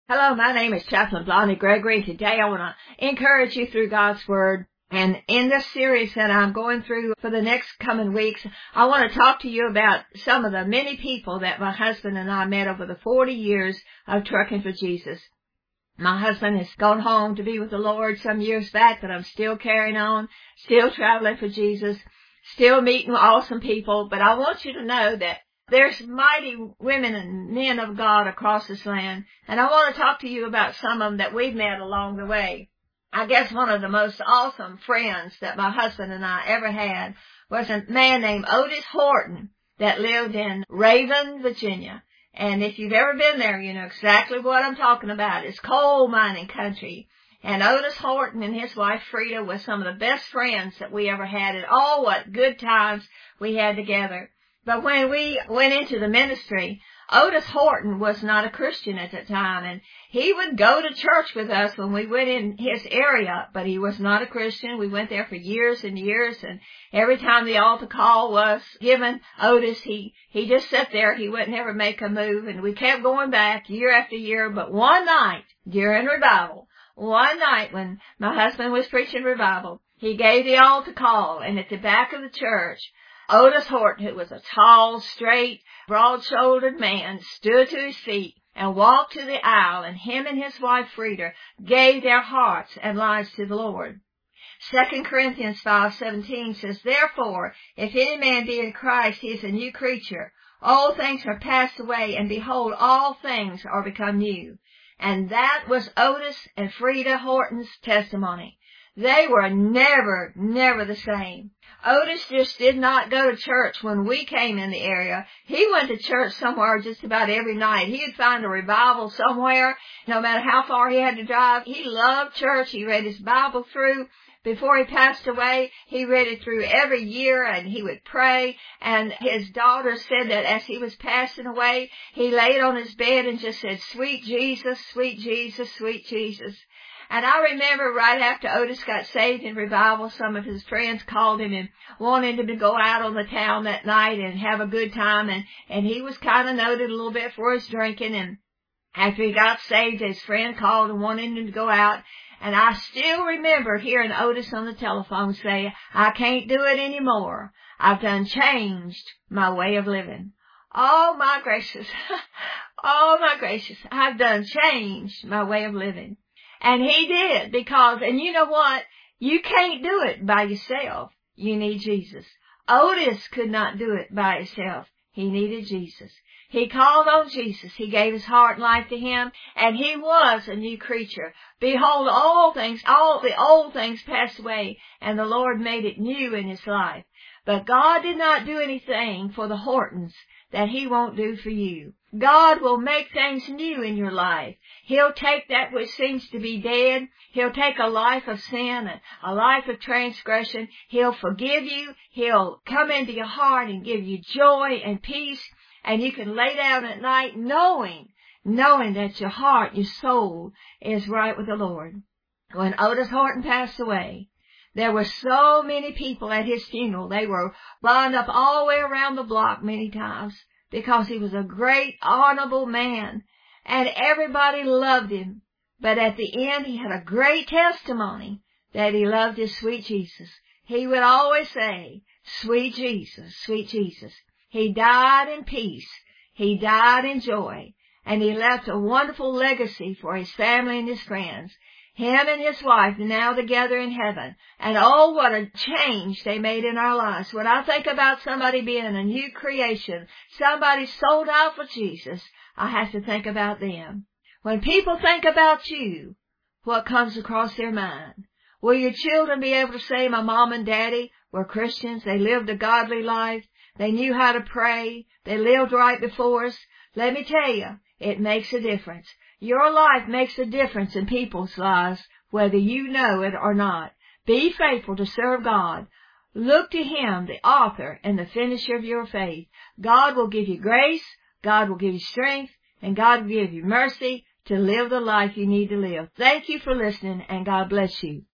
Hello, my name is Chaplain Blondie Gregory. Today I want to encourage you through God's Word. And in this series that I'm going through for the next coming weeks, I want to talk to you about some of the many people that my husband and I met over the 40 years of trucking for Jesus. My husband has gone home to be with the Lord some years back, but I'm still carrying on, still traveling for Jesus, still meeting awesome people. But I want you to know that there's mighty women and men of God across this land, and I want to talk to you about some of them that we've met along the way. I guess one of the most awesome friends that my husband and I ever had was a man named Otis Horton that lived in Raven, Virginia. And if you've ever been there, you know exactly what I'm talking about. It's coal mining country. And Otis Horton and his wife Frida were some of the best friends that we ever had, and all what good times we had together. But when we went into the ministry, Otis Horton was not a Christian at the time, and he would go to church with us when we went in his area, but he was not a Christian. We went there for years and years, and every time the altar call was given, Otis, he just sat there. He wouldn't ever make a move, and we kept going back year after year. But one night during revival, one night when my husband was preaching revival, he gave the altar call, and at the back of the church, Otis Horton, who was a tall, straight, broad-shouldered man, stood to his feet and walked to the aisle, and him and his wife Frida gave their hearts and lives to the Lord. 2 Corinthians 5:17 says, "Therefore, if any man be in Christ, he is a new creature. All things are passed away, and behold, all things are become new." And that was Otis and Frida Horton's testimony. They were never the same. Otis just did not go to church when we came in the area. He went to church somewhere just about every night. He'd find a revival somewhere, no matter how far he had to drive. He loved church. He read his Bible through. Before he passed away, he read it through every year, and he would pray. And his daughter said that as he was passing away, he laid on his bed and just said, "Sweet Jesus, sweet Jesus, sweet Jesus." And I remember right after Otis got saved in revival, some of his friends called him and wanted him to go out on the town that night and have a good time. And he was kind of noted a little bit for his drinking. And after he got saved, his friend called and wanted him to go out. And I still remember hearing Otis on the telephone say, "I can't do it anymore. I've done changed my way of living." Oh, my gracious. Oh, my gracious. I've done changed my way of living. And he did, because, and you know what? You can't do it by yourself. You need Jesus. Otis could not do it by himself. He needed Jesus. He called on Jesus. He gave his heart and life to him, and he was a new creature. Behold, all the old things passed away, and the Lord made it new in his life. But God did not do anything for the Hortons that he won't do for you. God will make things new in your life. He'll take that which seems to be dead. He'll take a life of sin and a life of transgression. He'll forgive you. He'll come into your heart and give you joy and peace. And you can lay down at night knowing that your heart, your soul is right with the Lord. When Otis Horton passed away, there were so many people at his funeral. They were lined up all the way around the block many times, because he was a great, honorable man, and everybody loved him. But at the end, he had a great testimony that he loved his sweet Jesus. He would always say, "Sweet Jesus, sweet Jesus." He died in peace. He died in joy, and he left a wonderful legacy for his family and his friends. Him and his wife now together in heaven. And oh, what a change they made in our lives. When I think about somebody being a new creation, somebody sold out for Jesus, I have to think about them. When people think about you, what comes across their mind? Will your children be able to say, "My mom and daddy were Christians. They lived a godly life. They knew how to pray. They lived right before us"? Let me tell you, it makes a difference. Your life makes a difference in people's lives, whether you know it or not. Be faithful to serve God. Look to him, the author and the finisher of your faith. God will give you grace, God will give you strength, and God will give you mercy to live the life you need to live. Thank you for listening, and God bless you.